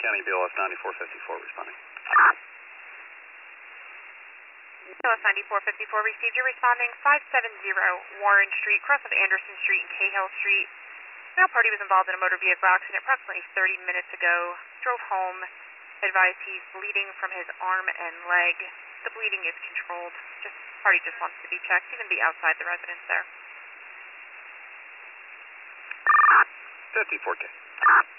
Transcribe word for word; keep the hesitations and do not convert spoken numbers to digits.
County B L S ninety-four fifty-four responding. B L S ninety-four fifty-four received. You're responding five seventy Warren Street, cross of Anderson Street and Cahill Street. Male party was involved in a motor vehicle accident approximately thirty minutes ago. Drove home. Advised he's bleeding from his arm and leg. The bleeding is controlled. Just party just wants to be checked. He's going to be outside the residence there. fifty-four K.